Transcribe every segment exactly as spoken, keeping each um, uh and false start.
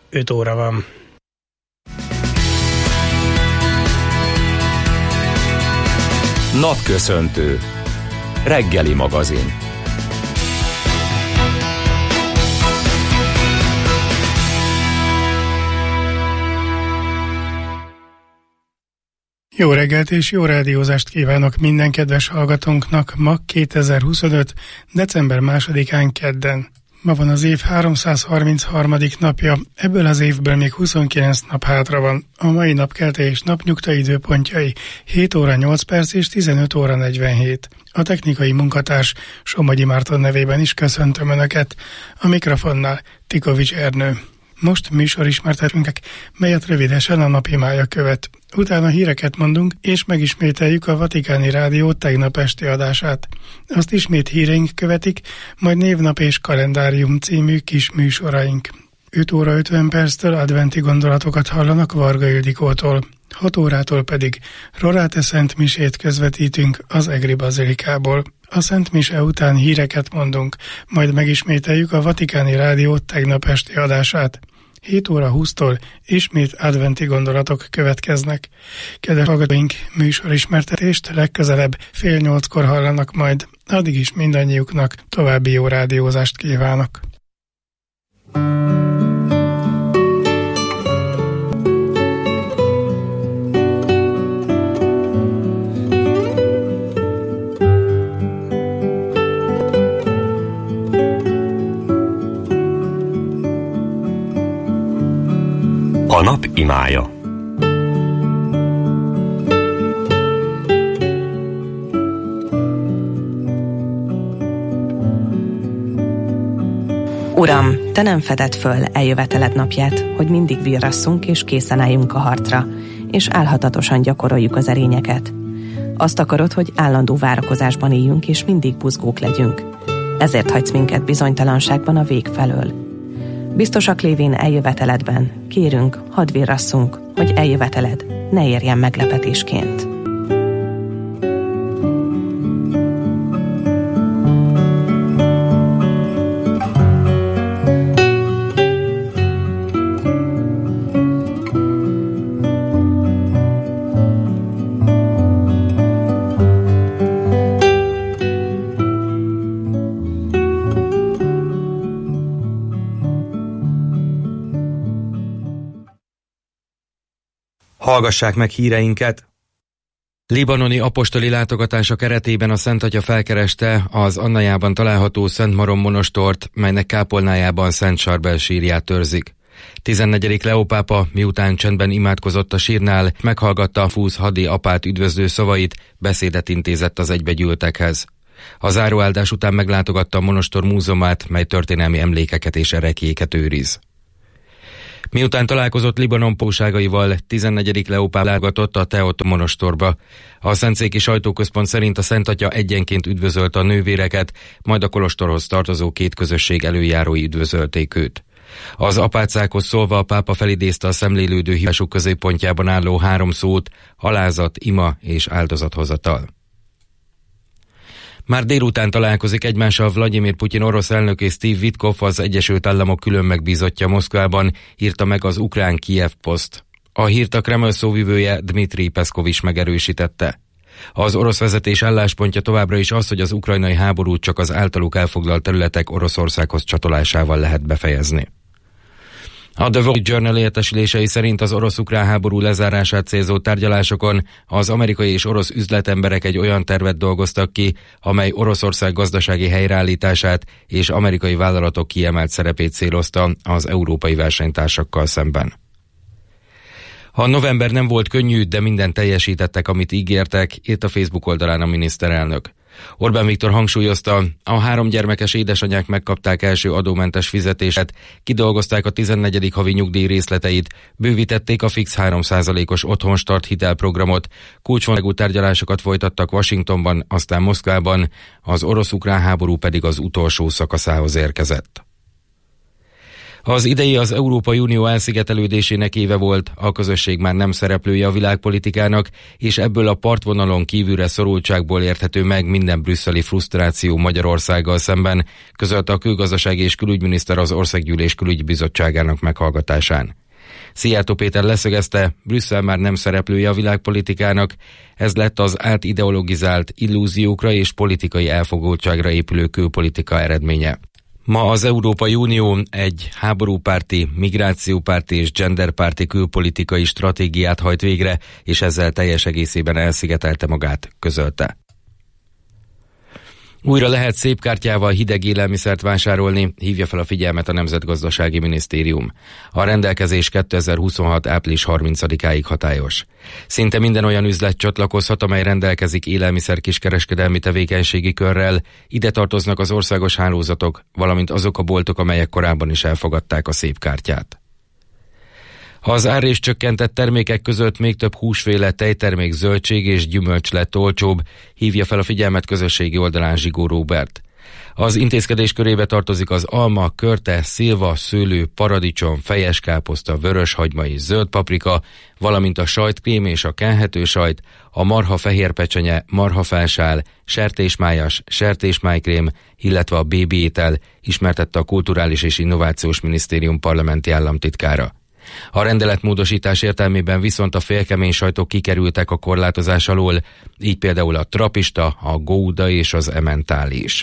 öt óra van. Napköszöntő. Reggeli magazin. Jó reggelt és jó rádiózást kívánok minden kedves hallgatónknak ma kétezer-huszonöt. december másodikán kedden. Ma van az év háromszázharmincharmadik napja, ebből az évből még huszonkilenc nap hátra van. A mai napkelte és napnyugta időpontjai hét óra nyolc perc és tizenöt óra negyvenhét. A technikai munkatárs Somogyi Márton nevében is köszöntöm Önöket. A mikrofonnál Tikovics Ernő. Most műsorismertetőnknek, melyet rövidesen a napi mája követ. Utána híreket mondunk, és megismételjük a Vatikáni Rádió tegnap esti adását. Azt ismét híreink követik, majd névnap és kalendárium című kis műsoraink. öt óra ötven perctől adventi gondolatokat hallanak Varga Ildikótól. hat órától pedig Rorate Szent Misét közvetítünk az Egri Bazilikából. A Szent Mise után híreket mondunk, majd megismételjük a Vatikáni Rádió tegnap esti adását. hét óra húsztól ismét adventi gondolatok következnek. Kedves hallgatóink, műsorismertetést legközelebb fél nyolckor hallanak majd. Addig is mindannyiuknak további jó rádiózást kívánok. A nap imája. Uram, te nem feded föl eljöveteled napját, hogy mindig virrasszunk és készen álljunk a harcra, és álhatatosan gyakoroljuk az erényeket. Azt akarod, hogy állandó várakozásban éljünk, és mindig buzgók legyünk. Ezért hagysz minket bizonytalanságban a vég felől. Biztosak lévén eljöveteledben, kérünk, hadd virrasszunk, hogy eljöveteled ne érjen meglepetésként. Hallgassák meg híreinket! Libanoni apostoli látogatása keretében a Szentatya felkereste az Annajában található Szent Maron monostort, melynek kápolnájában Szent Sarbel sírját őrzik. tizennegyedik Leó pápa, miután csendben imádkozott a sírnál, meghallgatta Fúz Hadi apát üdvözlő szavait, beszédet intézett az egybegyűltekhez. A záróáldás után meglátogatta a monostor múzeumát, mely történelmi emlékeket és ereklyéket őriz. Miután találkozott Libanon póságaival, tizennegyedik Leó pápa látogatott a Teot monostorba. A Szentszéki Sajtóközpont szerint a Szentatya egyenként üdvözölte a nővéreket, majd a kolostorhoz tartozó két közösség előjárói üdvözölték őt. Az apácákhoz szólva a pápa felidézte a szemlélődő hívásuk középpontjában álló három szót: alázat, ima és áldozathozatal. Már délután találkozik egymással Vladimir Putyin orosz elnök és Steve Witkoff, az Egyesült Államok külön megbízottja Moszkvában, írta meg az ukrán Kijev Post. A hírt a Kreml szóvivője Dmitrij Peszkov is megerősítette. Az orosz vezetés álláspontja továbbra is az, hogy az ukrajnai háborút csak az általuk elfoglalt területek Oroszországhoz csatolásával lehet befejezni. A The Wall Journal értesülései szerint az orosz-ukrán háború lezárását célzó tárgyalásokon az amerikai és orosz üzletemberek egy olyan tervet dolgoztak ki, amely Oroszország gazdasági helyreállítását és amerikai vállalatok kiemelt szerepét célozta az európai versenytársakkal szemben. A november nem volt könnyű, de mindent teljesítettek, amit ígértek, írt a Facebook oldalán a miniszterelnök. Orbán Viktor hangsúlyozta, a három gyermekes édesanyák megkapták első adómentes fizetését, kidolgozták a tizennegyedik havi nyugdíj részleteit, bővítették a fix három százalékos otthonstart hitelprogramot, kulcsfontosságú tárgyalásokat folytattak Washingtonban, aztán Moszkvában, az orosz-ukrán háború pedig az utolsó szakaszához érkezett. Az idei az Európai Unió elszigetelődésének éve volt, a közösség már nem szereplője a világpolitikának, és ebből a partvonalon kívülre szorultságból érthető meg minden brüsszeli frusztráció Magyarországgal szemben, közölte a külgazdasági és külügyminiszter az Országgyűlés külügyi bizottságának meghallgatásán. Szijjártó Péter leszögezte, Brüsszel már nem szereplője a világpolitikának, ez lett az átideologizált illúziókra és politikai elfogultságra épülő külpolitika eredménye. Ma az Európai Unió egy háborúpárti, migrációpárti és genderpárti külpolitikai stratégiát hajt végre, és ezzel teljes egészében elszigetelte magát, közölte. Újra lehet szép kártyával hideg élelmiszert vásárolni, hívja fel a figyelmet a Nemzetgazdasági Minisztérium. A rendelkezés kétezer-huszonhat április harmincadikáig hatályos. Szinte minden olyan üzlet csatlakozhat, amely rendelkezik élelmiszer kiskereskedelmi tevékenységi körrel, ide tartoznak az országos hálózatok, valamint azok a boltok, amelyek korábban is elfogadták a szép kártyát. Az árrés csökkentett termékek között még több húsféle, tejtermék, zöldség és gyümölcs lett olcsóbb, hívja fel a figyelmet közösségi oldalán Zsigó Róbert. Az intézkedés körébe tartozik az alma, körte, szilva, szőlő, paradicsom, fejes káposzta, vörös hagyma és zöld paprika, valamint a sajtkrém és a kenhető sajt, a marha fehér pecsenye, marhafelsál, sertésmájas, sertésmájkrém, illetve a bébi étel, ismertette a Kulturális és Innovációs Minisztérium parlamenti államtitkára. A rendeletmódosítás értelmében viszont a félkemény sajtok kikerültek a korlátozás alól, így például a trapista, a gouda és az emmental is.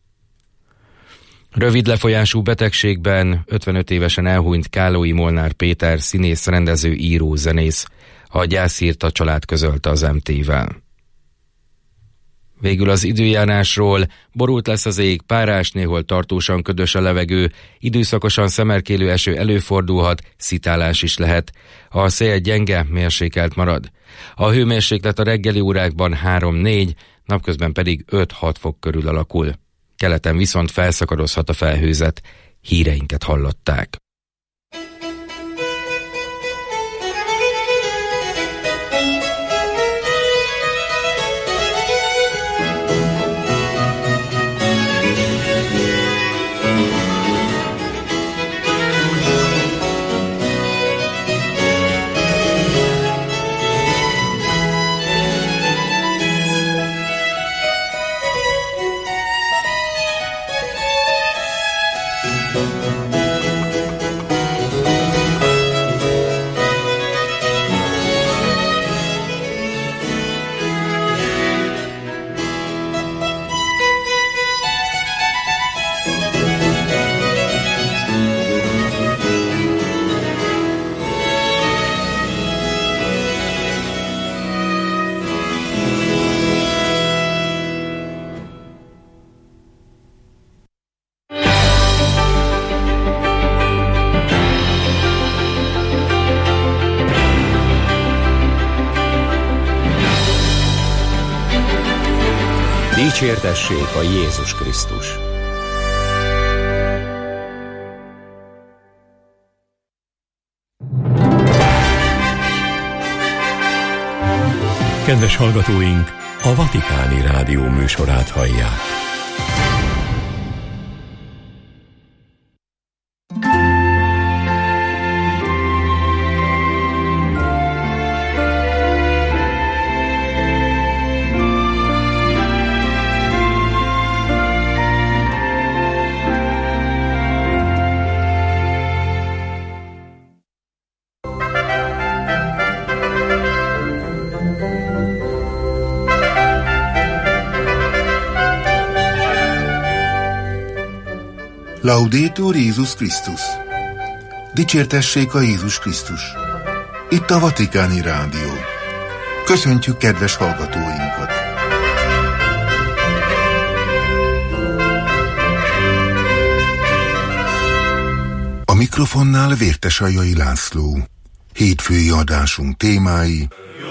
Rövid lefolyású betegségben ötvenöt évesen elhunyt Kálói Molnár Péter, színész, rendező, író, zenész. A gyászhírt a család közölte az em té-vel. Végül az időjárásról: borult lesz az ég, párás, néhol tartósan ködös a levegő, időszakosan szemerkélő eső előfordulhat, szitálás is lehet. A szél gyenge, mérsékelt marad. A hőmérséklet a reggeli órákban három-négy, napközben pedig öt-hat fok körül alakul. Keleten viszont felszakadozhat a felhőzet. Híreinket hallották. Dicsértessék a Jézus Krisztus! Kedves hallgatóink, a Vatikáni Rádió műsorát hallják. Laudetur Jézus Krisztus! Dicsértessék a Jézus Krisztus! Itt a Vatikáni Rádió. Köszöntjük kedves hallgatóinkat! A mikrofonnál Vértesajai László. Hétfői adásunk témái: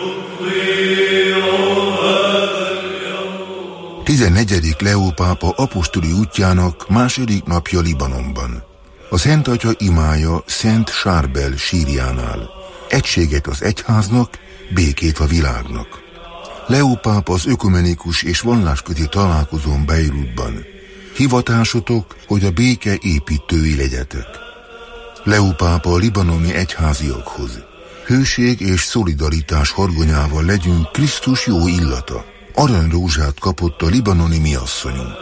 tizennegyedik Leó pápa apostoli útjának második napja Libanonban. A Szent Atya imája Szent Sárbel sírjánál: egységet az egyháznak, békét a világnak. Leó pápa az ökumenikus és vallásközi találkozón Beirutban: hivatásotok, hogy a béke építői legyetek. Leó pápa a libanoni egyháziakhoz. Hőség és szolidaritás horgonyával legyünk Krisztus jó illata. Aranyrózsát kapott a libanoni miasszonyunk.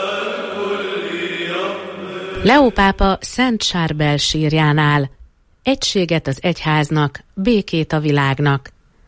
Leó pápa Szent Sárbel sírjánál. Egységet az egyháznak, békét a világnak.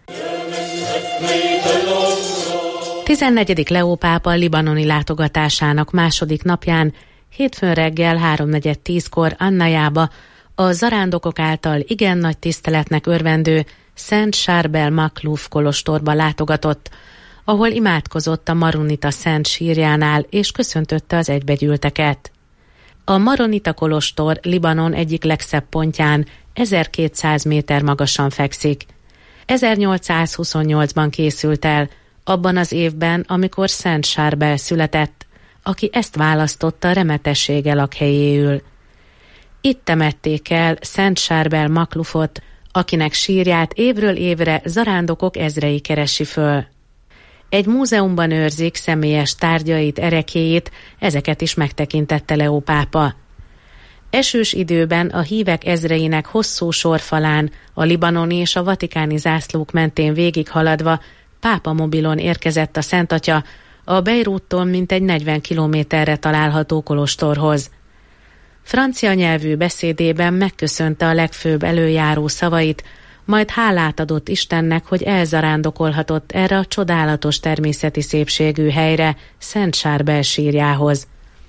tizennegyedik Leó pápa libanoni látogatásának második napján hétfőn reggel háromnegyed tízkor Annajába a zarándokok által igen nagy tiszteletnek örvendő Szent Sárbel Makluf kolostorba látogatott, ahol imádkozott a Maronita Szent sírjánál és köszöntötte az egybegyűlteket. A Maronita kolostor Libanon egyik legszebb pontján ezerkétszáz méter magasan fekszik. ezernyolcszázhuszonnyolcban készült el, abban az évben, amikor Szent Sárbel született, aki ezt választotta remetessége lakhelyéül. Itt temették el Szent Sárbel Maklufot, akinek sírját évről évre zarándokok ezrei keresi föl. Egy múzeumban őrzik személyes tárgyait, erekéjét, ezeket is megtekintette Leó pápa. Esős időben a hívek ezreinek hosszú sorfalán, a libanoni és a vatikáni zászlók mentén végighaladva pápa mobilon érkezett a Szent Atya a Beirúttól mintegy negyven kilométerre található kolostorhoz. Francia nyelvű beszédében megköszönte a legfőbb előjáró szavait, majd hálát adott Istennek, hogy elzarándokolhatott erre a csodálatos természeti szépségű helyre, Szent Sárbel sírjához.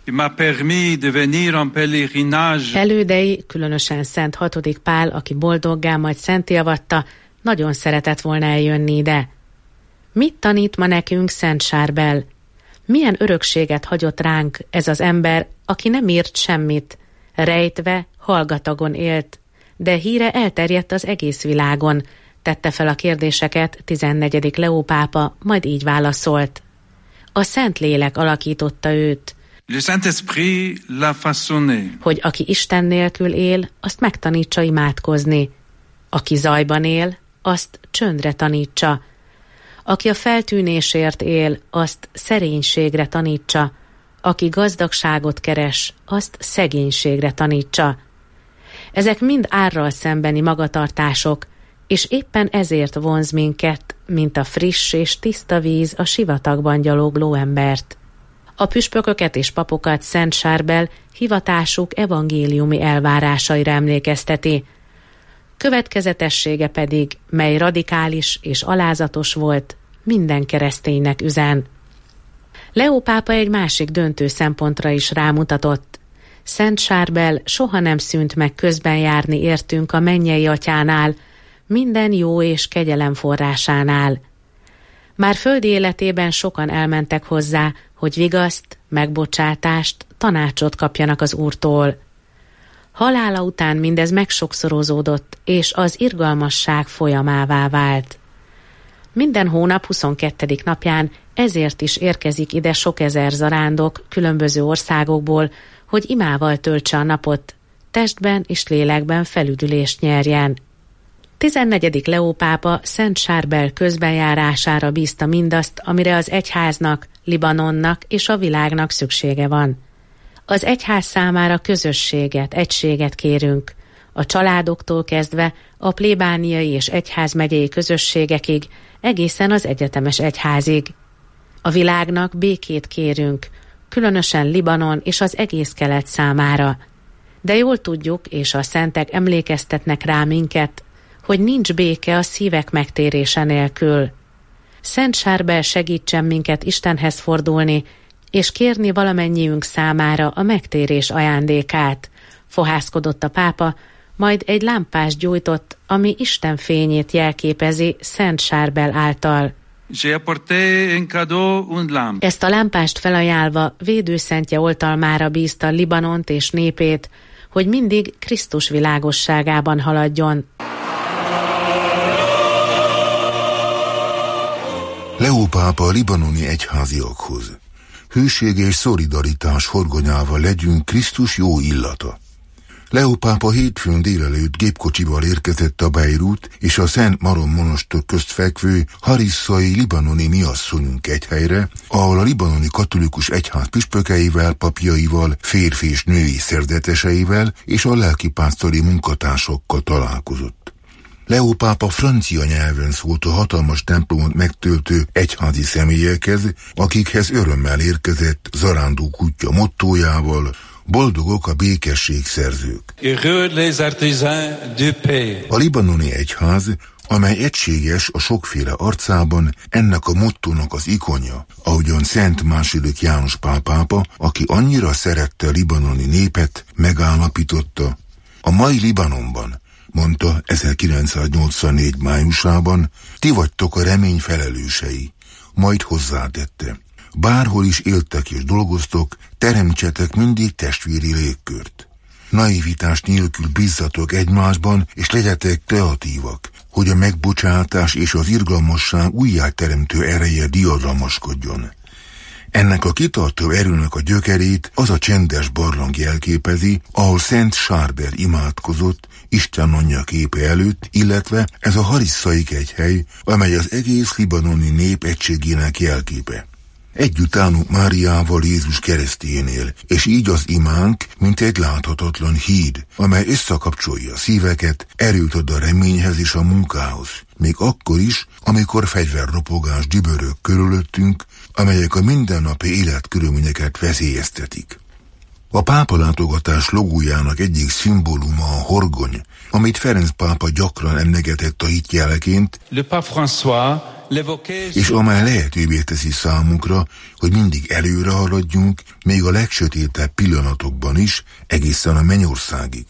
Elődei, különösen Szent hatodik Pál, aki boldoggá majd szenté avatta, nagyon szeretett volna eljönni ide. Mit tanít ma nekünk Szent Sárbel? Milyen örökséget hagyott ránk ez az ember, aki nem írt semmit, rejtve, hallgatagon élt, de híre elterjedt az egész világon, tette fel a kérdéseket tizennegyedik Leó pápa, majd így válaszolt. A Szentlélek alakította őt. Le Saint-Esprit l'a façonné. Hogy aki Isten nélkül él, azt megtanítsa imádkozni. Aki zajban él, azt csöndre tanítsa. Aki a feltűnésért él, azt szerénységre tanítsa. Aki gazdagságot keres, azt szegénységre tanítsa. Ezek mind árral szembeni magatartások, és éppen ezért vonz minket, mint a friss és tiszta víz a sivatagban gyalogló embert. A püspököket és papokat Szent Sárbel hivatásuk evangéliumi elvárásaira emlékezteti. Következetessége pedig, mely radikális és alázatos volt, minden kereszténynek üzen. Leó pápa egy másik döntő szempontra is rámutatott. Szent Sárbel soha nem szűnt meg közben járni értünk a mennyei atyánál, minden jó és kegyelem forrásánál. Már földi életében sokan elmentek hozzá, hogy vigaszt, megbocsátást, tanácsot kapjanak az Úrtól. Halála után mindez megsokszorozódott, és az irgalmasság folyamává vált. Minden hónap huszonkettedik napján ezért is érkezik ide sok ezer zarándok különböző országokból, hogy imával töltse a napot, testben és lélekben felüdülést nyerjen. tizennegyedik Leó pápa Szent Sárbel közbenjárására bízta mindazt, amire az egyháznak, Libanonnak és a világnak szüksége van. Az egyház számára közösséget, egységet kérünk, a családoktól kezdve a plébániai és egyházmegyei közösségekig, egészen az egyetemes egyházig. A világnak békét kérünk, különösen Libanon és az egész kelet számára. De jól tudjuk, és a szentek emlékeztetnek rá minket, hogy nincs béke a szívek megtérése nélkül. Szent Sárbel segítsen minket Istenhez fordulni, és kérni valamennyiünk számára a megtérés ajándékát, fohászkodott a pápa, majd egy lámpást gyújtott, ami Isten fényét jelképezi Szent Sárbel által. Ezt a lámpást felajánlva védőszentje oltalmára bízta Libanont és népét, hogy mindig Krisztus világosságában haladjon. Leó pápa a libanoni egyháziakhoz. Hőség és szolidaritás horgonyával legyünk Krisztus jó illata. Leó pápa hétfőn délelőtt gépkocsival érkezett a Beirut és a Szent Maron monostor közt fekvő harisszai libanoni miasszonyunk egyhelyre, ahol a libanoni katolikus egyház püspökeivel, papjaival, férfi és női szerzeteseivel és a lelkipásztori munkatársakkal találkozott. Leó pápa francia nyelven szólt a hatalmas templomot megtöltő egyházi személyekhez, akikhez örömmel érkezett zarándó kutya mottójával: boldogok a békesség szerzők. A libanoni egyház, amely egységes a sokféle arcában, ennek a mottónak az ikonja, ahogyan Szent második János Pál pápa, aki annyira szerette a libanoni népet, megállapította: a mai Libanonban, mondta ezerkilencszáznyolcvannégy májusában, ti vagytok a remény felelősei. Majd hozzátette: bárhol is éltek és dolgoztok, teremtsetek mindig testvéri légkört. Naivitás nélkül bízzatok egymásban, és legyetek kreatívak, hogy a megbocsátás és az irgalmasság újjáteremtő ereje diadalmaskodjon. Ennek a kitartó erőnek a gyökerét az a csendes barlang jelképezi, ahol Szent Sárbel imádkozott Isten anyja képe előtt, illetve ez a harisszai egyhely, amely az egész libanoni nép egységének jelképe. Együtt állunk Máriával Jézus keresztjénél, és így az imánk, mint egy láthatatlan híd, amely összekapcsolja a szíveket, erőt ad a reményhez és a munkához, még akkor is, amikor fegyverropogás dübörög körülöttünk, amelyek a mindennapi életkörülményeket veszélyeztetik. A pápa látogatás logójának egyik szimbóluma a horgony, amit Ferenc pápa gyakran emlegetett a hitjeleként, és amely lehetővé teszi számunkra, hogy mindig előre haladjunk, még a legsötétebb pillanatokban is, egészen a mennyországig.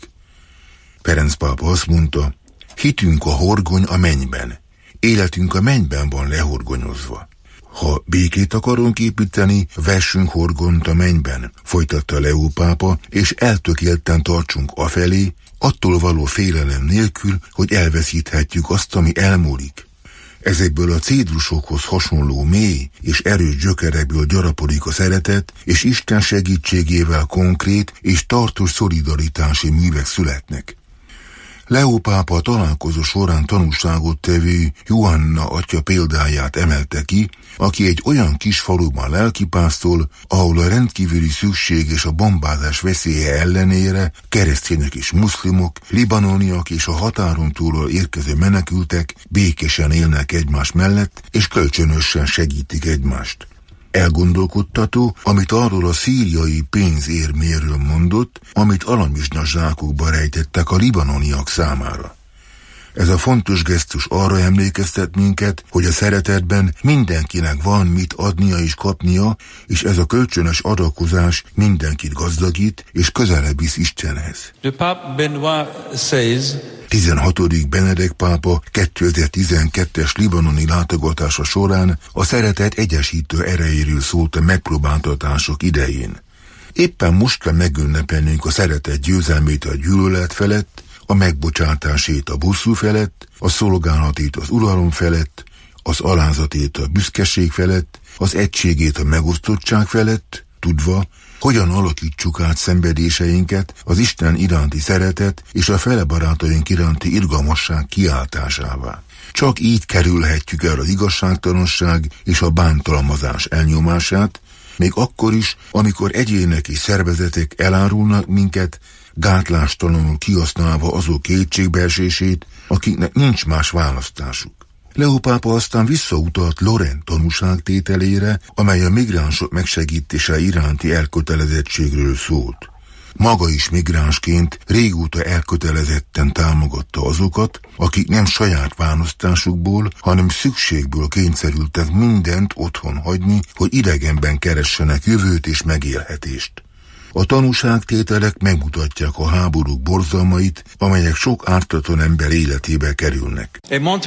Ferenc pápa azt mondta: hitünk a horgony a mennyben, életünk a mennyben van lehorgonyozva. Ha békét akarunk építeni, vessünk horgont a mennyben, folytatta Leó pápa, és eltökélten tartsunk afelé, attól való félelem nélkül, hogy elveszíthetjük azt, ami elmúlik. Ezekből a cédrusokhoz hasonló mély és erős gyökerekből gyarapodik a szeretet, és Isten segítségével konkrét és tartós szolidaritási művek születnek. Leó pápa a találkozó során tanúságot tevő Johanna atya példáját emelte ki, aki egy olyan kis faluban lelkipásztol, ahol a rendkívüli szükség és a bombázás veszélye ellenére keresztények és muszlimok, libanoniak és a határon túlról érkező menekültek békésen élnek egymás mellett, és kölcsönösen segítik egymást. Elgondolkodtató, amit arról a szíriai pénzérméről mondott, amit alamizsna zsákokba rejtettek a libanoniak számára. Ez a fontos gesztus arra emlékeztet minket, hogy a szeretetben mindenkinek van mit adnia és kapnia, és ez a kölcsönös adakozás mindenkit gazdagít és közelebb visz Istenhez. Le Pape Benoît századikus tizenhatodik Benedek pápa kétezer-tizenkettes libanoni látogatása során a szeretet egyesítő erejéről szólt a megpróbáltatások idején. Éppen most kell megünnepelnünk a szeretet győzelmét a gyűlölet felett, a megbocsátásét a bosszú felett, a szolgálatét az uralom felett, az alázatét a büszkeség felett, az egységét a megosztottság felett, tudva, hogyan alakítsuk át szenvedéseinket az Isten iránti szeretet és a fele barátaink iránti irgalmasság kiáltásává. Csak így kerülhetjük el az igazságtalanság és a bántalmazás elnyomását, még akkor is, amikor egyének és szervezetek elárulnak minket, gátlástalanul kihasználva azok kétségbeesését, akiknek nincs más választásuk. Leó pápa aztán visszautalt Loren tanúságtételére, amely a migránsok megsegítése iránti elkötelezettségről szólt. Maga is migránsként régóta elkötelezetten támogatta azokat, akik nem saját választásukból, hanem szükségből kényszerültek mindent otthon hagyni, hogy idegenben keressenek jövőt és megélhetést. A tanúságtételek megmutatják a háborúk borzalmait, amelyek sok ártatlan ember életébe kerülnek.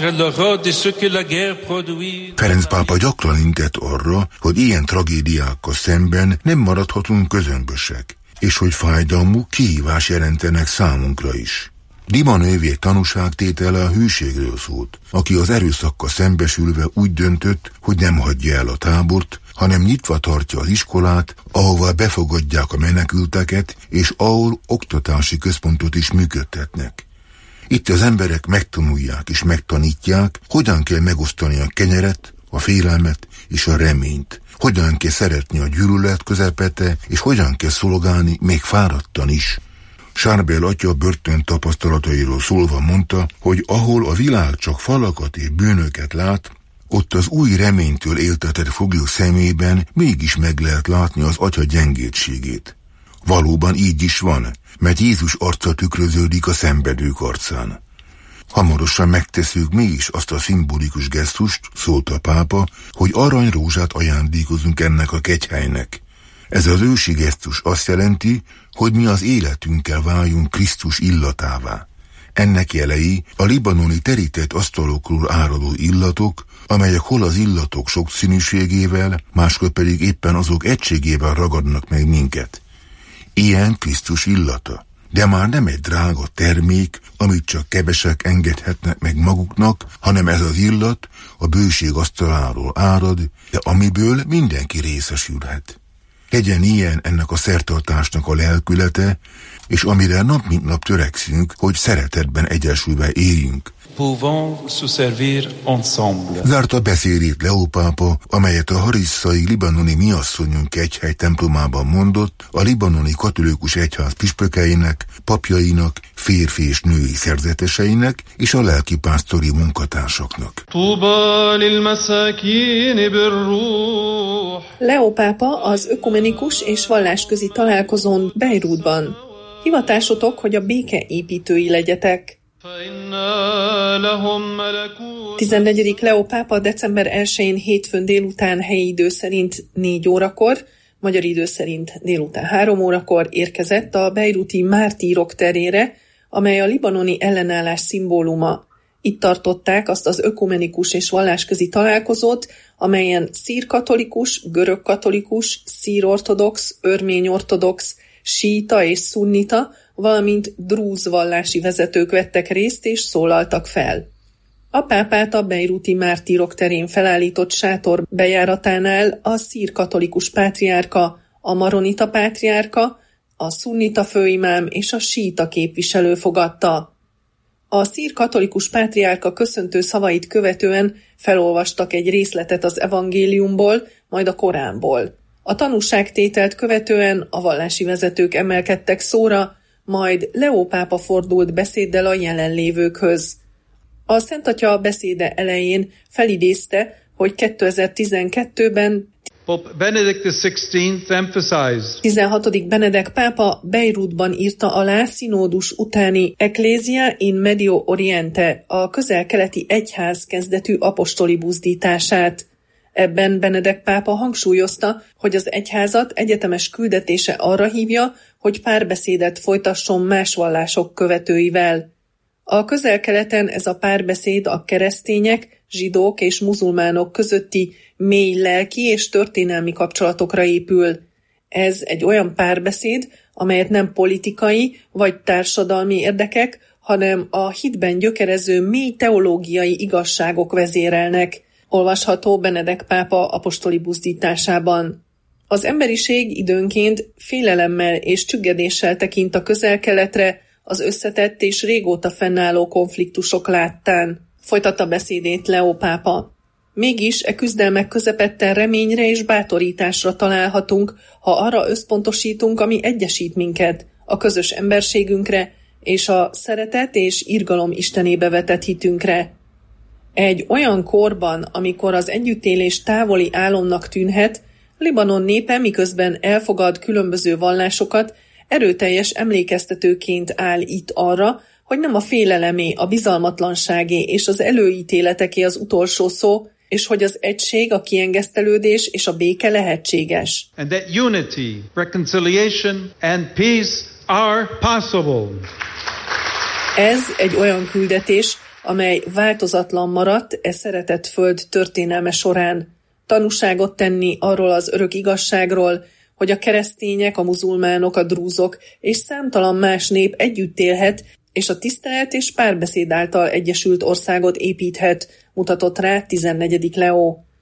Ferenc pápa gyakran intett arra, hogy ilyen tragédiákkal szemben nem maradhatunk közömbösek, és hogy fájdalmuk kihívás jelentenek számunkra is. Dima nővé tanúságtétele a hűségről szólt, aki az erőszakkal szembesülve úgy döntött, hogy nem hagyja el a tábort, hanem nyitva tartja az iskolát, ahova befogadják a menekülteket, és ahol oktatási központot is működtetnek. Itt az emberek megtanulják és megtanítják, hogyan kell megosztani a kenyeret, a félelmet és a reményt, hogyan kell szeretni a gyűlölet közepete, és hogyan kell szolgálni még fáradtan is. Sárbel atya börtön tapasztalatairól szólva mondta, hogy ahol a világ csak falakat és bűnöket lát, ott az új reménytől éltetett foglyok szemében mégis meg lehet látni az atya gyengétségét. Valóban így is van, mert Jézus arca tükröződik a szenvedők arcán. Hamarosan megtesszük mi is azt a szimbolikus gesztust, szólt a pápa, hogy aranyrózsát ajándékozunk ennek a kegyhelynek. Ez az ősi gesztus azt jelenti, hogy mi az életünkkel váljunk Krisztus illatává. Ennek jelei a libanoni terített asztalokról áradó illatok, amelyek hol az illatok sokszínűségével, máskor pedig éppen azok egységével ragadnak meg minket. Ilyen Krisztus illata, de már nem egy drága termék, amit csak kevesek engedhetnek meg maguknak, hanem ez az illat a bőség asztaláról árad, de amiből mindenki részesülhet. Legyen ilyen ennek a szertartásnak a lelkülete, és amire nap mint nap törekszünk, hogy szeretetben egyesülve éljünk. Zárta beszédét Leó pápa, amelyet a harisszai libanoni miasszonyunk egyhely templomában mondott, a libanoni katolikus egyház püspökeinek, papjainak, férfi és női szerzeteseinek és a lelkipásztori munkatársaknak. Leó pápa az ökumenikus és vallásközi találkozón Beirutban. Hivatásotok, hogy a béke építői legyetek. tizennegyedik Leó pápa december elsején hétfőn délután helyi idő szerint négy órakor, magyar idő szerint délután három órakor érkezett a beiruti mártírok terére, amely a libanoni ellenállás szimbóluma. Itt tartották azt az ökumenikus és vallásközi találkozót, amelyen szír-katolikus, görög-katolikus, szír-ortodox, örmény-ortodox, síita és szunnita, valamint drúz vallási vezetők vettek részt és szólaltak fel. A pápát a beiruti mártírok terén felállított sátor bejáratánál a szír-katolikus pátriárka, a maronita pátriárka, a szunnita főimám és a síita képviselő fogadta. A szír-katolikus pátriárka köszöntő szavait követően felolvastak egy részletet az evangéliumból, majd a Koránból. A tanúságtételt követően a vallási vezetők emelkedtek szóra, majd Leó pápa fordult beszéddel a jelenlévőkhöz. A Szent Atya beszéde elején felidézte, hogy kétezer-tizenkettőben Pope Benedict the sixteenth emphasized tizenhatodik Benedek pápa Beirutban írta alá színódus utáni Ecclesia in Medio Oriente, a közel-keleti egyház kezdetű apostoli buzdítását. Ebben Benedek pápa hangsúlyozta, hogy az egyházat egyetemes küldetése arra hívja, hogy párbeszédet folytasson más vallások követőivel. A közel-keleten ez a párbeszéd a keresztények, zsidók és muzulmánok közötti mély lelki és történelmi kapcsolatokra épül. Ez egy olyan párbeszéd, amelyet nem politikai vagy társadalmi érdekek, hanem a hitben gyökerező mély teológiai igazságok vezérelnek. Olvasható Benedek pápa apostoli buzdításában. Az emberiség időnként félelemmel és csüggedéssel tekint a közel-keletre, az összetett és régóta fennálló konfliktusok láttán. Folytatta beszédét Leó pápa. Mégis e küzdelmek közepette reményre és bátorításra találhatunk, ha arra összpontosítunk, ami egyesít minket, a közös emberségünkre és a szeretet és irgalom Istenébe vetett hitünkre. Egy olyan korban, amikor az együttélés távoli álomnak tűnhet, Libanon népe miközben elfogad különböző vallásokat, erőteljes emlékeztetőként áll itt arra, hogy nem a félelemé, a bizalmatlanságé és az előítéleteké az utolsó szó, és hogy az egység, a kiengesztelődés és a béke lehetséges. And that unity, reconciliation and peace are possible. Ez egy olyan küldetés, amely változatlan maradt e szeretett föld történelme során. Tanúságot tenni arról az örök igazságról, hogy a keresztények, a muzulmánok, a drúzok és számtalan más nép együtt élhet, és a tisztelet és párbeszéd által egyesült országot építhet, mutatott rá tizennegyedik Leó.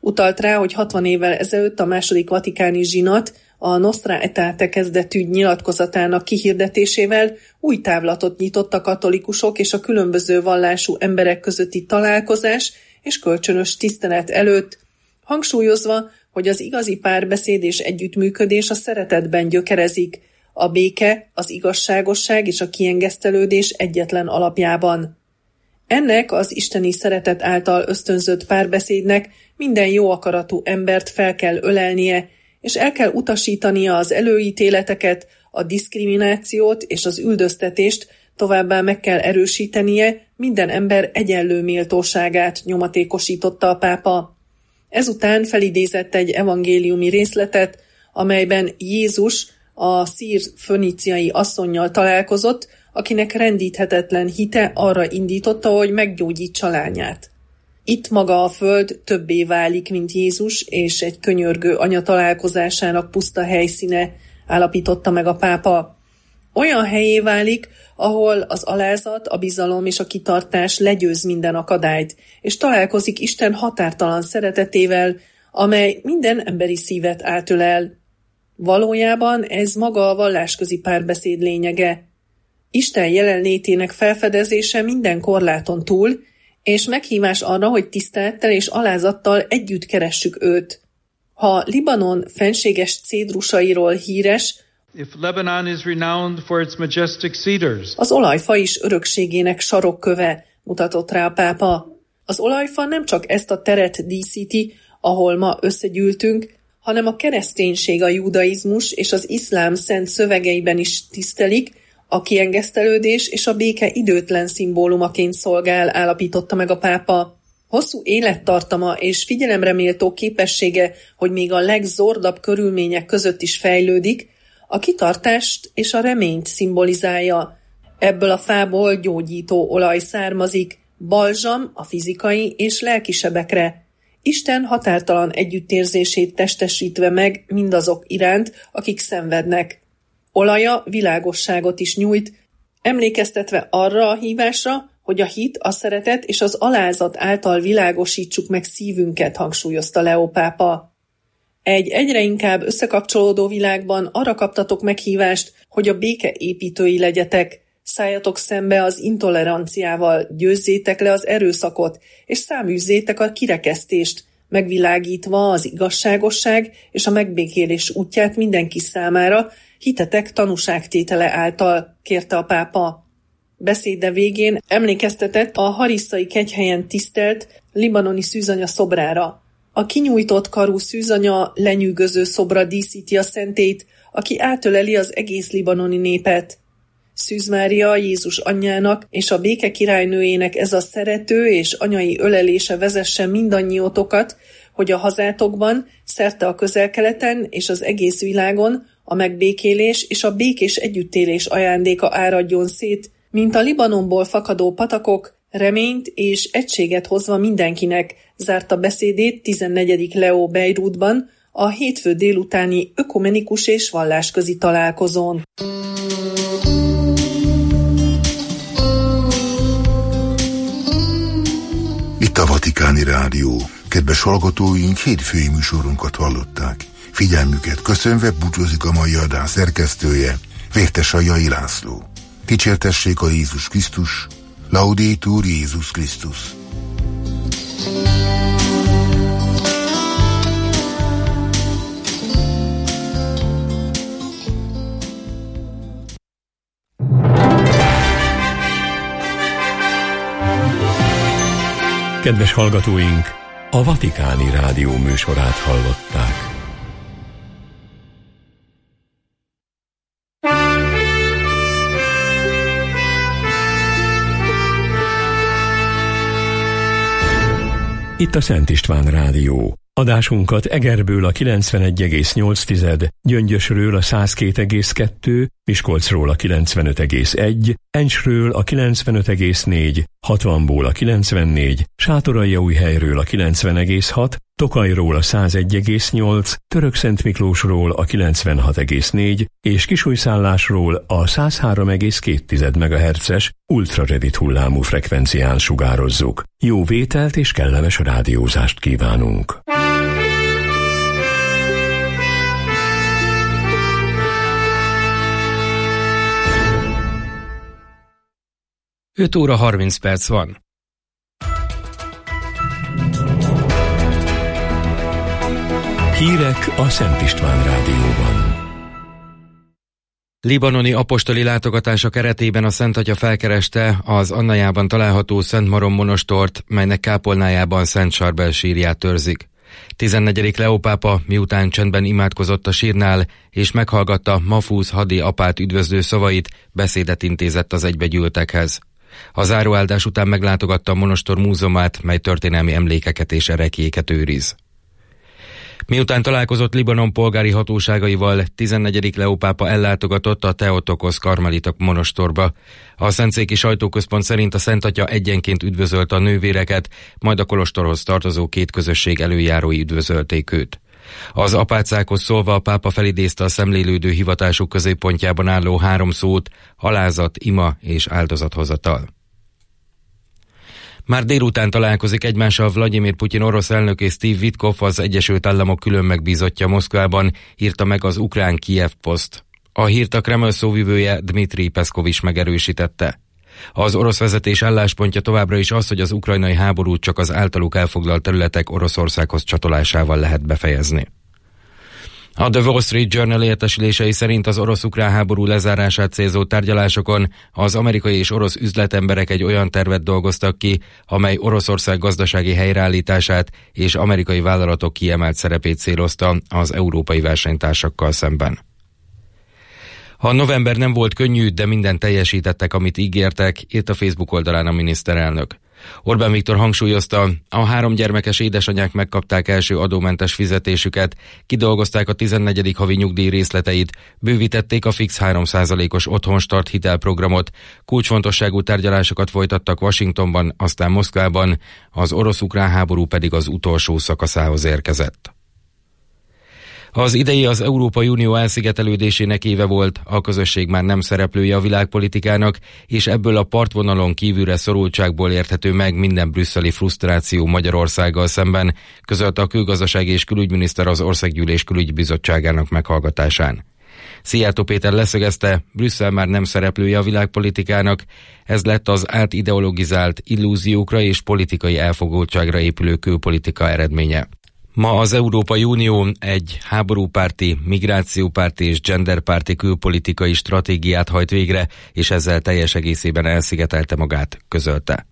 Utalt rá, hogy hatvan évvel ezelőtt a második vatikáni zsinat a Nostra Aetate kezdetű nyilatkozatának kihirdetésével új távlatot nyitott a katolikusok és a különböző vallású emberek közötti találkozás és kölcsönös tisztelet előtt, hangsúlyozva, hogy az igazi párbeszéd és együttműködés a szeretetben gyökerezik, a béke, az igazságosság és a kiengesztelődés egyetlen alapjában. Ennek az isteni szeretet által ösztönzött párbeszédnek minden jó akaratú embert fel kell ölelnie, és el kell utasítania az előítéleteket, a diszkriminációt és az üldöztetést, továbbá meg kell erősítenie minden ember egyenlő méltóságát, nyomatékosította a pápa. Ezután felidézett egy evangéliumi részletet, amelyben Jézus a szír föníciai asszonnyal találkozott, akinek rendíthetetlen hite arra indította, hogy meggyógyítsa lányát. Itt maga a föld többé válik, mint Jézus és egy könyörgő anya találkozásának puszta helyszíne, állapította meg a pápa. Olyan helyé válik, ahol az alázat, a bizalom és a kitartás legyőz minden akadályt, és találkozik Isten határtalan szeretetével, amely minden emberi szívet átölel. Valójában ez maga a vallásközi párbeszéd lényege. Isten jelenlétének felfedezése minden korláton túl, és meghívás arra, hogy tisztelettel és alázattal együtt keressük őt. Ha Libanon fenséges cédrusairól híres, If Lebanon is renowned for its majestic cedars, az olajfa is örökségének sarokköve, mutatott rá a pápa. Az olajfa nem csak ezt a teret díszíti, ahol ma összegyűltünk, hanem a kereszténység, a judaizmus és az iszlám szent szövegeiben is tisztelik, a kiengesztelődés és a béke időtlen szimbólumaként szolgál, állapította meg a pápa. Hosszú élettartama és figyelemre méltó képessége, hogy még a legzordabb körülmények között is fejlődik, a kitartást és a reményt szimbolizálja. Ebből a fából gyógyító olaj származik, balzsam a fizikai és lelki sebekre. Isten határtalan együttérzését testesítve meg mindazok iránt, akik szenvednek. Olaja világosságot is nyújt, emlékeztetve arra a hívásra, hogy a hit, a szeretet és az alázat által világosítsuk meg szívünket, hangsúlyozta Leó pápa. Egy egyre inkább összekapcsolódó világban arra kaptatok meghívást, hogy a béke építői legyetek, szálljatok szembe az intoleranciával, győzzétek le az erőszakot, és száműzzétek a kirekesztést, megvilágítva az igazságosság és a megbékélés útját mindenki számára, hitetek tanúságtétele által, kérte a pápa. Beszéde végén emlékeztetett a harisszai kegyhelyen tisztelt libanoni szűzanya szobrára. A kinyújtott karú szűzanya lenyűgöző szobra díszíti a szentét, aki átöleli az egész libanoni népet. Szűz Mária, Jézus anyjának és a béke királynőjének ez a szerető és anyai ölelése vezesse mindannyiótokat, hogy a hazátokban, szerte a Közel-Keleten és az egész világon a megbékélés és a békés együttélés ajándéka áradjon szét, mint a Libanonból fakadó patakok, reményt és egységet hozva mindenkinek, zárta beszédét tizennegyedik Leó Beirutban, a hétfő délutáni ökumenikus és vallásközi találkozón. Itt a Vatikáni Rádió. Kedves hallgatóink, hétfői műsorunkat hallották. Figyelmüket köszönve búcsúzik a mai adás szerkesztője, Vértesai László. Dicsértessék a Jézus Krisztus, Laudetur Jézus Krisztus. Kedves hallgatóink, a Vatikáni Rádió műsorát hallották. Itt a Szent István Rádió. Adásunkat Egerből a kilencvenegy egész nyolc, Gyöngyösről a száz két egész kettő, Miskolcról a kilencvenöt egész egy, Encsről a kilencvenöt egész négy, hatvanból a kilencvennégy, Sátoraljaújhelyről a kilencven egész hat, Tokajról a száz egy egész nyolc, Törökszentmiklósról a kilencvenhat egész négy és Kisújszállásról a száz három egész két megahertzes ultrarövid hullámú frekvencián sugározzuk. Jó vételt és kellemes rádiózást kívánunk! öt óra harminc perc van. Hírek a Szent István Rádióban. Libanoni apostoli látogatása keretében a Szent Atya felkereste az Annajában található Szent Maron monostort, melynek kápolnájában Szent Sárbel sírját őrzik. tizennegyedik Leó pápa miután csendben imádkozott a sírnál, és meghallgatta Mahfuz Hadi apát üdvözlő szavait, beszédet intézett az egybegyűltekhez. A záróáldás után meglátogatta a monostor múzeumát, mely történelmi emlékeket és ereklyéket őriz. Miután találkozott Libanon polgári hatóságaival, tizennegyedik Leó pápa ellátogatott a Theotokos karmelita monostorba. A Szentszéki Sajtóközpont szerint a Szent Atya egyenként üdvözölte a nővéreket, majd a kolostorhoz tartozó két közösség előjárói üdvözölték őt. Az apácákhoz szólva a pápa felidézte a szemlélődő hivatásuk középpontjában álló három szót: alázat, ima és áldozathozatal. Már délután találkozik egymással Vladimir Putyin orosz elnök és Steve Witkoff, az Egyesült Államok külön megbízottja Moszkvában, írta meg az ukrán Kiev Post. A hírt a Kreml szóvivője Dmitri Peszkov is megerősítette. Az orosz vezetés álláspontja továbbra is az, hogy az ukrajnai háborút csak az általuk elfoglalt területek Oroszországhoz csatolásával lehet befejezni. A The Wall Street Journal értesülései szerint az orosz-ukrán háború lezárását célzó tárgyalásokon az amerikai és orosz üzletemberek egy olyan tervet dolgoztak ki, amely Oroszország gazdasági helyreállítását és amerikai vállalatok kiemelt szerepét célozta az európai versenytársakkal szemben. A november nem volt könnyű, de mindent teljesítettek, amit ígértek, írt a Facebook oldalán a miniszterelnök. Orbán Viktor hangsúlyozta, a három gyermekes édesanyák megkapták első adómentes fizetésüket, kidolgozták a tizennegyedik havi nyugdíj részleteit, bővítették a fix három százalékos otthonstart hitelprogramot, kulcsfontosságú tárgyalásokat folytattak Washingtonban, aztán Moszkvában, az orosz-ukrán háború pedig az utolsó szakaszához érkezett. Az idei az Európai Unió elszigetelődésének éve volt, a közösség már nem szereplője a világpolitikának, és ebből a partvonalon kívülre szorultságból érthető meg minden brüsszeli frusztráció Magyarországgal szemben, közölte a külgazdasági és külügyminiszter az Országgyűlés külügybizottságának meghallgatásán. Szijjártó Péter leszögezte, Brüsszel már nem szereplője a világpolitikának, ez lett az átideologizált illúziókra és politikai elfogultságra épülő külpolitika eredménye. Ma az Európai Unió egy háborúpárti, migrációpárti és genderpárti külpolitikai stratégiát hajt végre, és ezzel teljes egészében elszigetelte magát, közölte.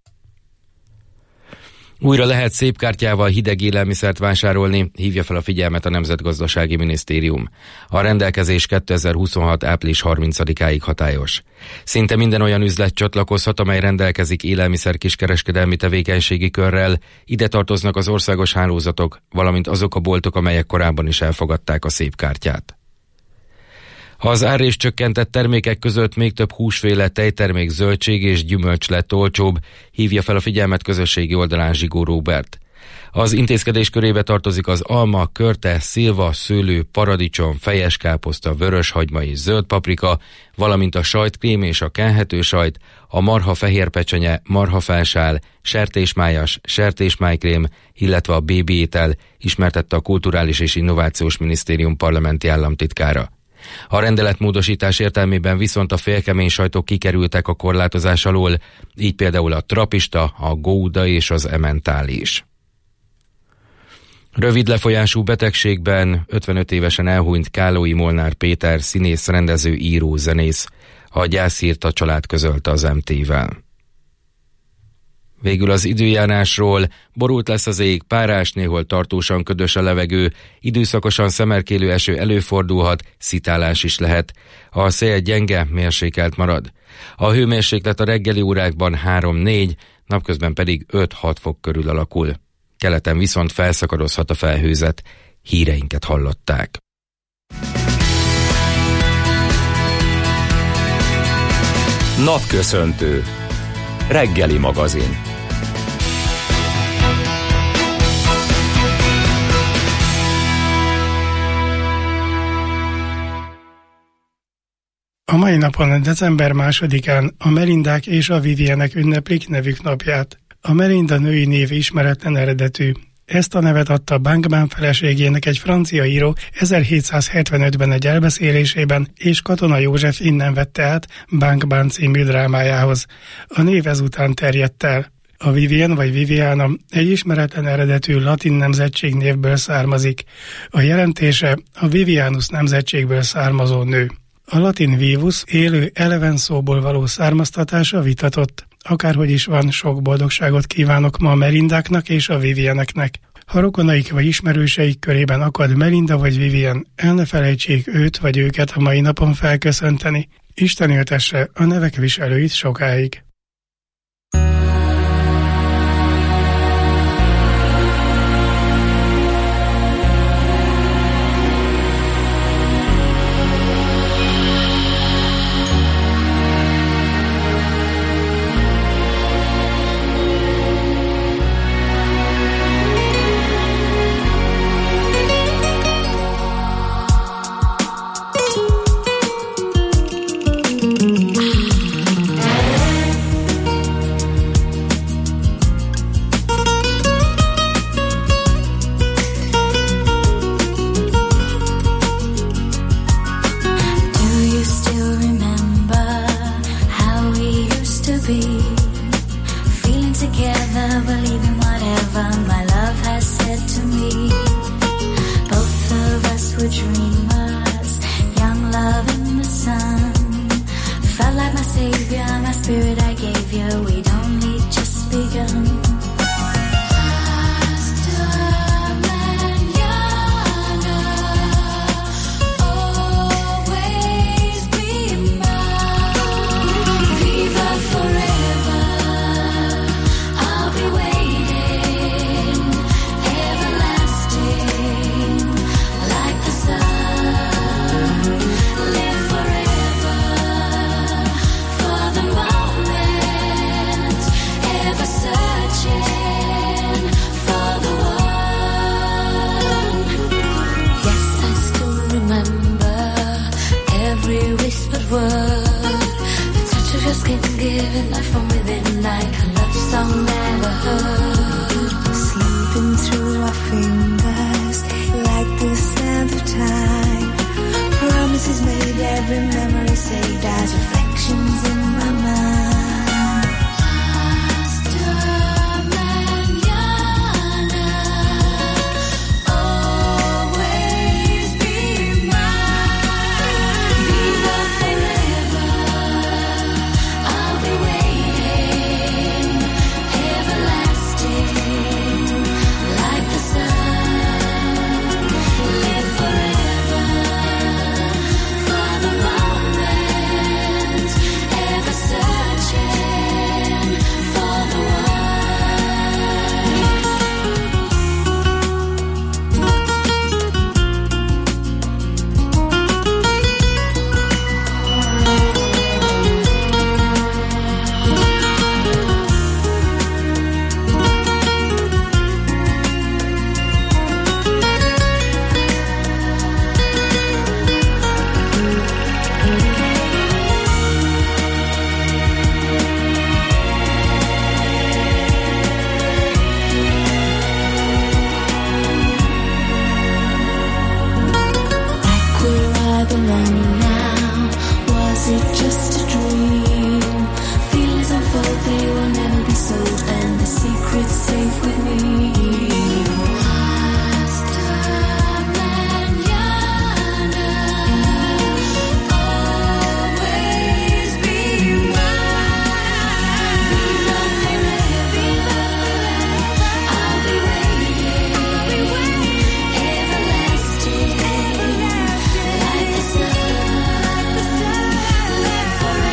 Újra lehet szép kártyával hideg élelmiszert vásárolni, hívja fel a figyelmet a Nemzetgazdasági Minisztérium. A rendelkezés kétezer-huszonhat április harmincadikáig hatályos. Szinte minden olyan üzlet csatlakozhat, amely rendelkezik élelmiszer kiskereskedelmi tevékenységi körrel, ide tartoznak az országos hálózatok, valamint azok a boltok, amelyek korábban is elfogadták a szép kártyát. Az árrés csökkentett termékek között még több húsféle, tejtermék, zöldség és gyümölcs lett olcsóbb, hívja fel a figyelmet közösségi oldalán Zsigó Róbert. Az intézkedés körébe tartozik az alma, körte, szilva, szőlő, paradicsom, fejes káposzta, vöröshagyma és zöld paprika, valamint a sajtkrém és a kenhető sajt, a marha fehérpecsenye, marhafelsál, sertésmájas, sertésmájkrém, illetve a bébi étel, ismertette a Kulturális és Innovációs Minisztérium parlamenti államtitkára. A rendeletmódosítás értelmében viszont a félkemény sajtok kikerültek a korlátozás alól, így például a trapista, a gouda és az emmental is. Rövid lefolyású betegségben ötvenöt évesen elhunyt Kálói Molnár Péter, színész, rendező, író, zenész. A gyászhírt a család közölte az em té-vel. Végül az időjárásról: borult lesz az ég, párás, néhol tartósan ködös a levegő, időszakosan szemerkélő eső előfordulhat, szitálás is lehet. A szél gyenge, mérsékelt marad. A hőmérséklet a reggeli órákban három-négy, napközben pedig öt-hat fok körül alakul. Keleten viszont felszakadozhat a felhőzet. Híreinket hallották. Napköszöntő. Reggeli magazin. A mai napon, december másodikán a Melindák és a Vivienek ünneplik nevük napját. A Melinda női név ismeretlen eredetű. Ezt a nevet adta Bankban feleségének egy francia író ezerhétszázhetvenötben egy elbeszélésében, és Katona József innen vette át Bankban című drámájához. A név ezután terjedt el. A Vivien vagy Viviana egy ismeretlen eredetű latin nemzetségnévből származik. A jelentése a Vivianus nemzetségből származó nő. A latin vivus élő eleven szóból való származtatása vitatott. Akárhogy is van, sok boldogságot kívánok ma a Melindáknak és a Vivieneknek. Ha rokonaik vagy ismerőseik körében akad Melinda vagy Vivien, el ne felejtsék őt vagy őket a mai napon felköszönteni. Isten éltesse a nevek viselőit sokáig. Forever.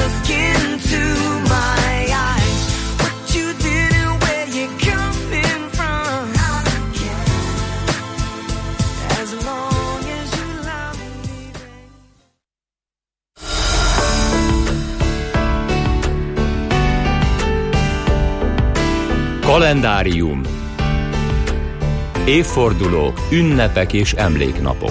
look into my eyes, what you did and where you're coming from. I don't care, as long as you love me, baby. Kalendárium. Évfordulók, ünnepek és emléknapok.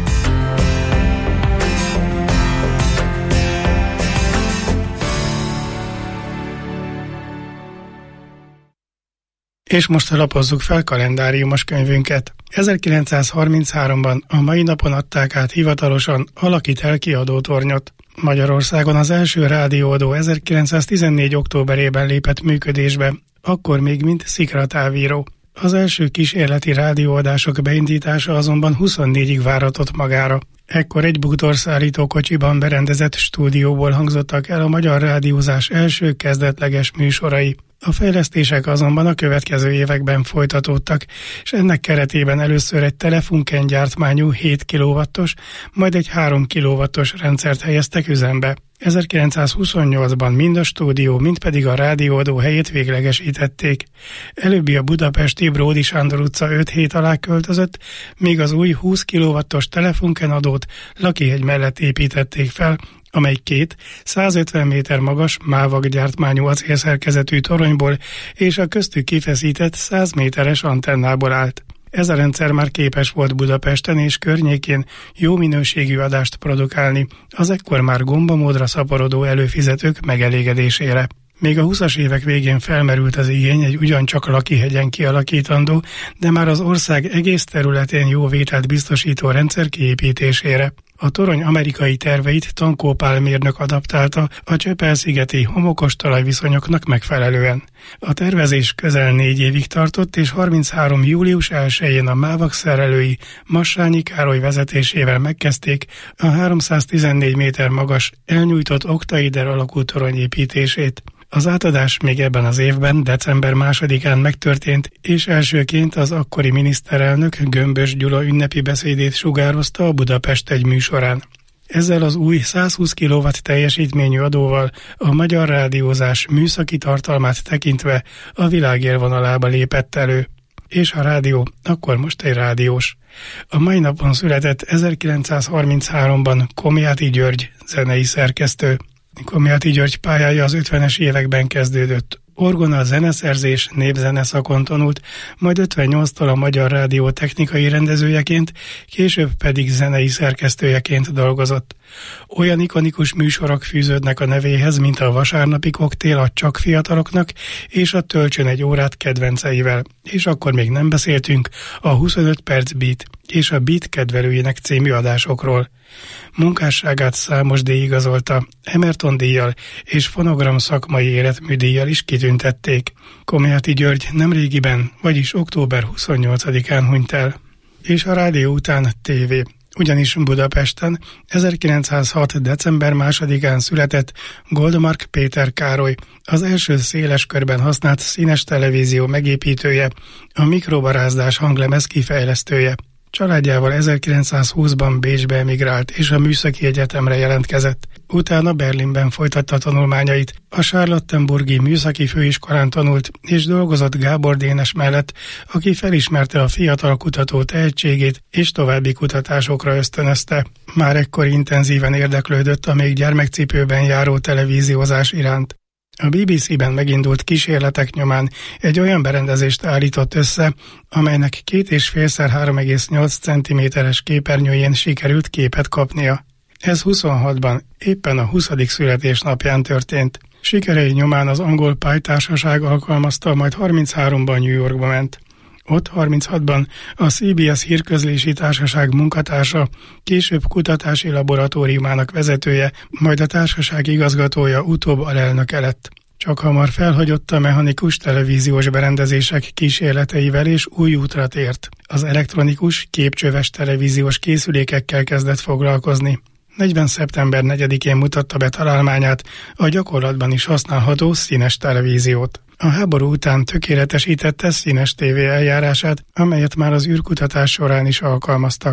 És most lapozzuk fel kalendáriumos könyvünket. ezerkilencszázharmincháromban a mai napon adták át hivatalosan a Lakitel kiadótornyot. Magyarországon az első rádióadó ezerkilencszáztizennégy októberében lépett működésbe, akkor még mint szikratávíró. Az első kísérleti rádióadások beindítása azonban huszonnégyig váratott magára. Ekkor egy bútorszállító kocsiban berendezett stúdióból hangzottak el a magyar rádiózás első kezdetleges műsorai. A fejlesztések azonban a következő években folytatódtak, és ennek keretében először egy Telefunken gyártmányú hét kilowattos, majd egy három kilowattos rendszert helyeztek üzembe. ezerkilencszázhuszonnyolcban mind a stúdió, mind pedig a rádióadó helyét véglegesítették. Előbbi a budapesti Bródi Sándor utca öt hét alá költözött, míg az új húsz kilowattos Telefunken adót Lakihegy mellett építették fel, amely két százötven méter magas mávag gyártmányú acélszerkezetű toronyból és a köztük kifeszített száz méteres antennából állt. Ez a rendszer már képes volt Budapesten és környékén jó minőségű adást produkálni, az ekkor már gombamódra szaporodó előfizetők megelégedésére. Még a huszas évek végén felmerült az igény egy ugyancsak Lakihegyen kialakítandó, de már az ország egész területén jó vételt biztosító rendszer kiépítésére. A torony amerikai terveit Tankó Pál mérnök adaptálta a Csepel-szigeti homokos talajviszonyoknak megfelelően. A tervezés közel négy évig tartott, és harminchárom július elsején a mávak szerelői Massányi Károly vezetésével megkezdték a háromszáztizennégy méter magas, elnyújtott oktaider alakú torony építését. Az átadás még ebben az évben, december másodikán megtörtént, és elsőként az akkori miniszterelnök Gömbös Gyula ünnepi beszédét sugározta a Budapest egy műsorán. Ezzel az új százhúsz kilowatt teljesítményű adóval a magyar rádiózás műszaki tartalmát tekintve a világ élvonalába lépett elő. És a rádió akkor most egy rádiós. A mai napon született ezerkilencszázharmincháromban Komjáti György zenei szerkesztő. Komjáti György pályája az ötvenes években kezdődött. Orgona zeneszerzés, népzene szakon tanult, majd ötvennyolctól a Magyar Rádió technikai rendezőjeként, később pedig zenei szerkesztőjeként dolgozott. Olyan ikonikus műsorok fűződnek a nevéhez, mint a Vasárnapi koktél a Csak fiataloknak, és a Töltsön egy órát kedvenceivel. És akkor még nem beszéltünk a huszonöt perc beat és a Beat kedvelőjének című adásokról. Munkásságát számos díj igazolta, Emerton díjjal és Fonogram szakmai életműdíjjal is kitüntették. Komjáti György nemrégiben, vagyis október huszonnyolcadikán hunyt el. És a rádió után tévé. Ugyanis Budapesten ezerkilencszázhat. december másodikán született Goldmark Péter Károly, az első széles körben használt színes televízió megépítője, a mikrobarázdás hanglemez kifejlesztője. Családjával ezerkilencszázhúszban Bécsbe emigrált és a Műszaki Egyetemre jelentkezett. Utána Berlinben folytatta tanulmányait, a Charlottenburgi Műszaki Főiskolán tanult és dolgozott Gábor Dénes mellett, aki felismerte a fiatal kutató tehetségét és további kutatásokra ösztönözte. Már ekkor intenzíven érdeklődött a még gyermekcipőben járó televíziózás iránt. A bé bé cében megindult kísérletek nyomán egy olyan berendezést állított össze, amelynek két és félszer három egész nyolc centiméteres képernyőjén sikerült képet kapnia. Ez huszonhatban, éppen a huszadik születésnapján történt. Sikerei nyomán az angol Pie Társaság alkalmazta, majd harmincháromban New Yorkba ment. Ott harminchatban a cé bé es Hírközlési Társaság munkatársa, később kutatási laboratóriumának vezetője, majd a társaság igazgatója, utóbb alelnöke lett. Csak hamar felhagyott a mechanikus televíziós berendezések kísérleteivel és új útra tért. Az elektronikus, képcsöves televíziós készülékekkel kezdett foglalkozni. negyven szeptember negyedikén mutatta be találmányát, a gyakorlatban is használható színes televíziót. A háború után tökéletesítette színes tévé eljárását, amelyet már az űrkutatás során is alkalmaztak.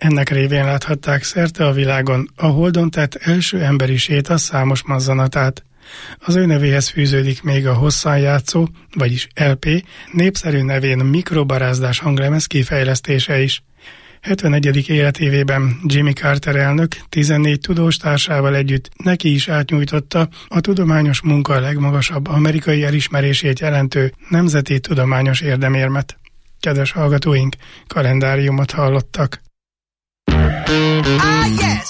Ennek révén láthatták szerte a világon a Holdon tett első emberi séta számos mozzanatát. Az ő nevéhez fűződik még a hosszan játszó, vagyis el pé, népszerű nevén mikrobarázdás hanglemez kifejlesztése is. hetvenegyedik életévében Jimmy Carter elnök tizennégy tudós társával együtt neki is átnyújtotta a tudományos munka legmagasabb amerikai elismerését jelentő Nemzeti Tudományos Érdemérmet. Kedves hallgatóink, kalendáriumot hallottak. Ah, yes.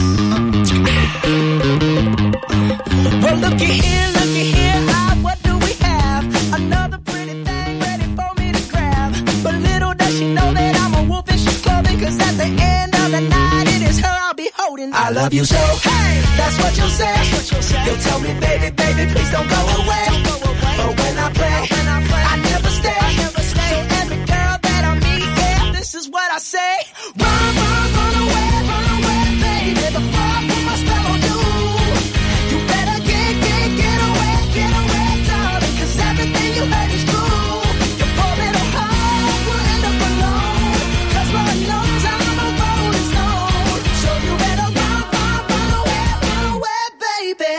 Well, looky here, looky here. Ah, what do we have? Another pretty thing ready for me to grab. But little does she know that I'm a wolf in sheep's clothing. Cause at the end of the night, it is her I'll be holding. I love you so. Hey, that's what you'll say. That's what you'll say. You'll tell me, baby, baby, please don't go away. Don't go away. But when I play, when I, play I never stay. I never stay. So every girl that I meet, yeah, this is what I say. Run, run, run away. Before I put my spell on you, you better get, get, get away, get away, darling. Cause everything you heard is true. Your poor little heart will end up alone. Cause Lord knows I'm a rolling stone. So you better run, run, run away, run away, baby.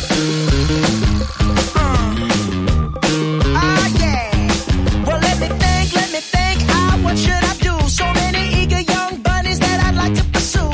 Uh. Ah, yeah. Well, let me think, let me think. Ah, what should I do? So many eager young bunnies that I'd like to pursue.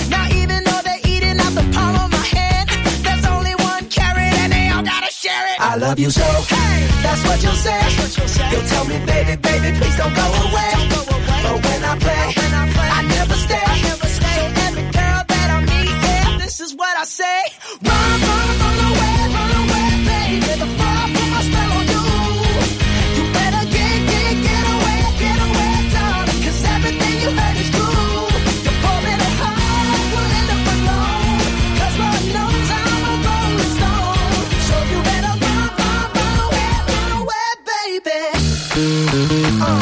I love you so. Hey, that's what you'll say. That's what you'll say. You'll tell me, baby, baby, please don't go away. Don't go away. But when I play, when I, play I never stay. I never stay. So every girl that I meet, yeah, this is what I say. Run, run, run away, run away, baby. Before I put my spell on you, you better get, get, get away, get away, darling. Cause everything you heard is true. Your poor little heart will end up alone. Cause Lord knows I'm a rolling stone. So you better Uh.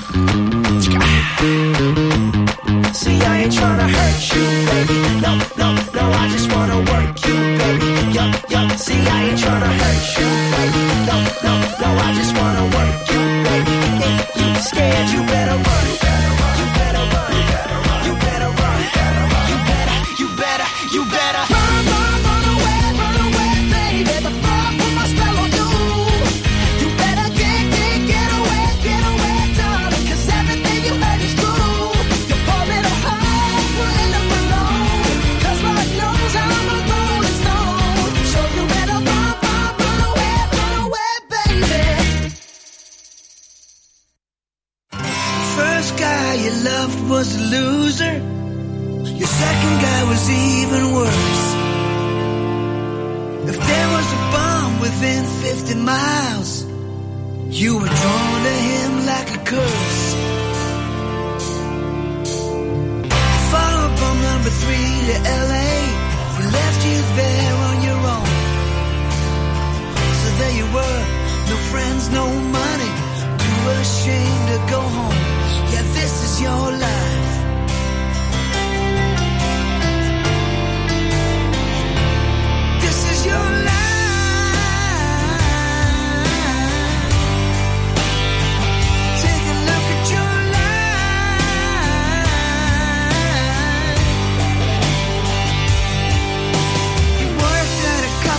See, I ain't tryna hurt you, baby. No, no, no, I just wanna work you, baby. Yo, yo, see, I ain't tryna hurt you, baby. No, no, no, I just wanna work you, baby. If you scared, you better run. You better run. You better run. You better, you better, you better run, run, run away, run away, baby. Before I put my spell on you. You loved was a loser. Your second guy was even worse. If there was a bomb within fifty miles, you were drawn to him like a curse. Followed bomb number three to L A, we left you there on your own. So there you were, no friends, no money, too ashamed to go home. Yeah, this is your life. This is your life. Take a look at your life. You worked at a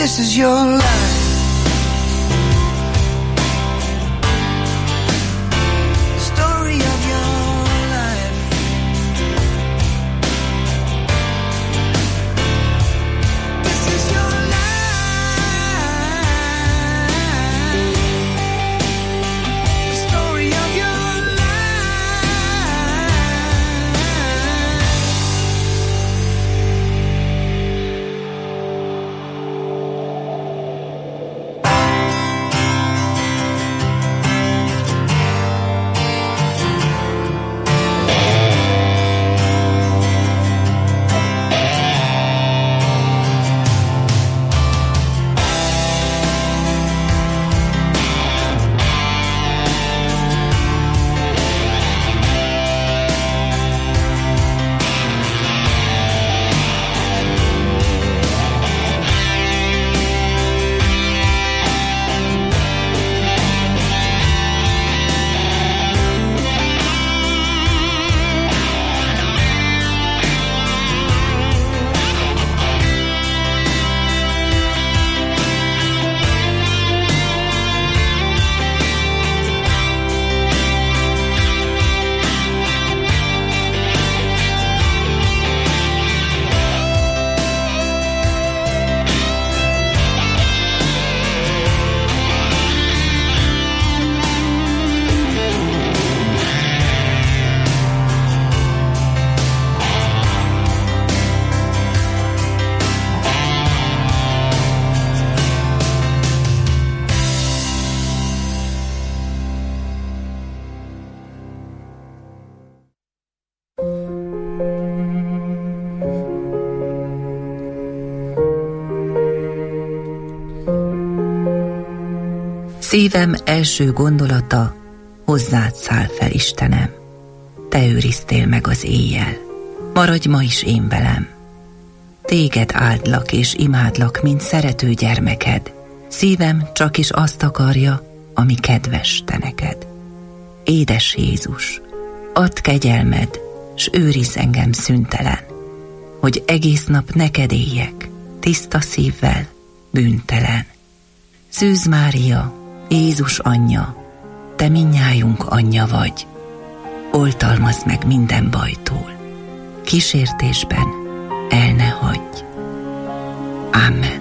This is your life. The story of your life. This is your life. The story of your Szívem első gondolata, hozzád száll fel, Istenem. Te őriztél meg az éjjel, maradj ma is én velem. Téged áldlak és imádlak, mint szerető gyermeked. Szívem csak is azt akarja, ami kedves te neked. Édes Jézus, add kegyelmed, s őrizz engem szüntelen, hogy egész nap neked éljek, tiszta szívvel, bűntelen. Szűz Mária, Jézus anyja, te mindnyájunk anyja vagy, oltalmazd meg minden bajtól, kísértésben el ne hagyj. Amen.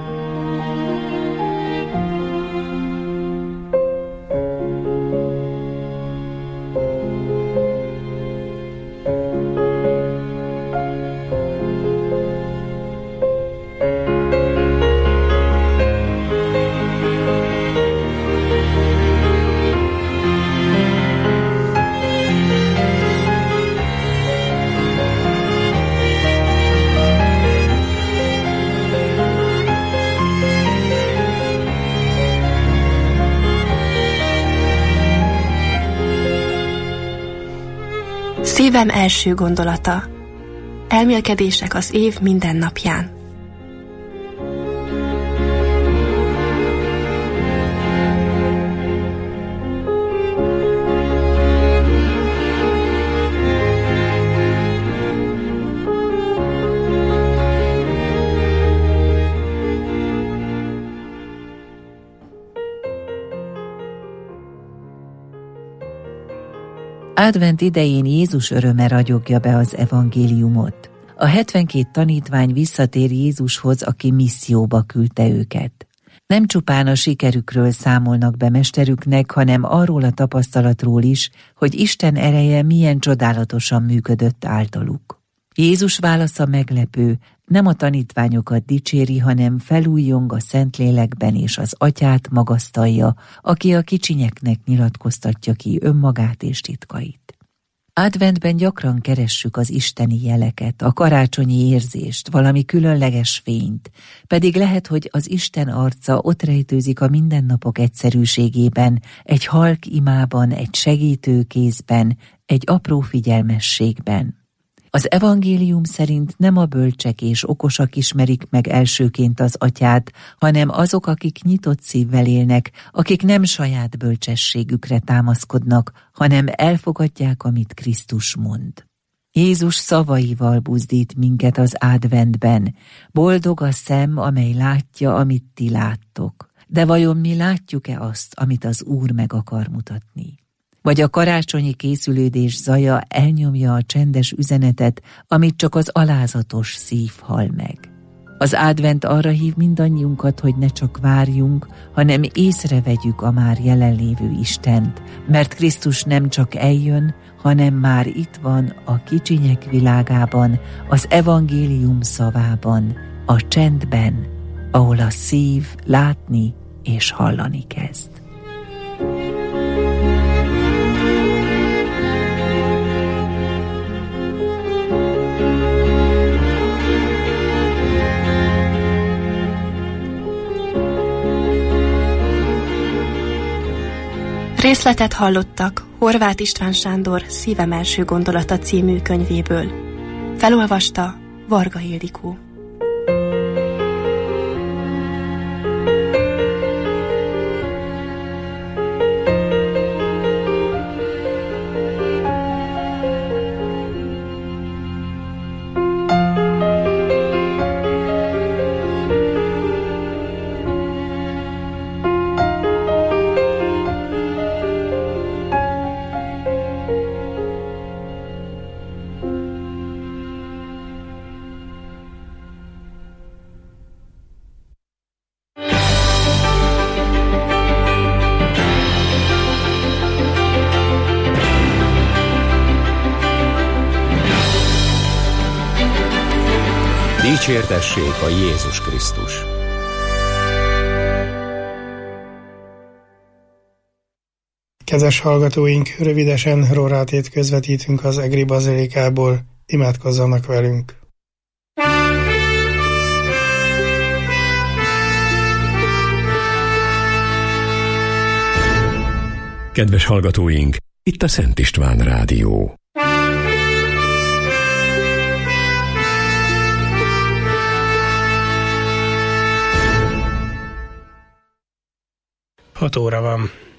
Szívem első gondolata. Elmélkedések az év minden napján. Advent idején Jézus öröme ragyogja be az evangéliumot. A hetvenkét tanítvány visszatér Jézushoz, aki misszióba küldte őket. Nem csupán a sikerükről számolnak be mesterüknek, hanem arról a tapasztalatról is, hogy Isten ereje milyen csodálatosan működött általuk. Jézus válasza meglepő, nem a tanítványokat dicséri, hanem felújjong a Szentlélekben és az Atyát magasztalja, aki a kicsinyeknek nyilatkoztatja ki önmagát és titkait. Adventben gyakran keressük az isteni jeleket, a karácsonyi érzést, valami különleges fényt, pedig lehet, hogy az Isten arca ott rejtőzik a mindennapok egyszerűségében, egy halk imában, egy segítő kézben, egy apró figyelmességben. Az evangélium szerint nem a bölcsek és okosak ismerik meg elsőként az Atyát, hanem azok, akik nyitott szívvel élnek, akik nem saját bölcsességükre támaszkodnak, hanem elfogadják, amit Krisztus mond. Jézus szavaival buzdít minket az adventben. Boldog a szem, amely látja, amit ti láttok. De vajon mi látjuk-e azt, amit az Úr meg akar mutatni? Vagy a karácsonyi készülődés zaja elnyomja a csendes üzenetet, amit csak az alázatos szív hall meg? Az advent arra hív mindannyiunkat, hogy ne csak várjunk, hanem észrevegyük a már jelenlévő Istent, mert Krisztus nem csak eljön, hanem már itt van a kicsinyek világában, az evangélium szavában, a csendben, ahol a szív látni és hallani kezd. Részletet hallottak Horváth István Sándor Szívem első gondolata című könyvéből. Felolvasta Varga Ildikó. Dicsértessék a Jézus Krisztus! Kedves hallgatóink, rövidesen rórátét közvetítünk az Egri Bazilikából. Imádkozzanak velünk! Kedves hallgatóink, itt a Szent István Rádió. Hat óra van.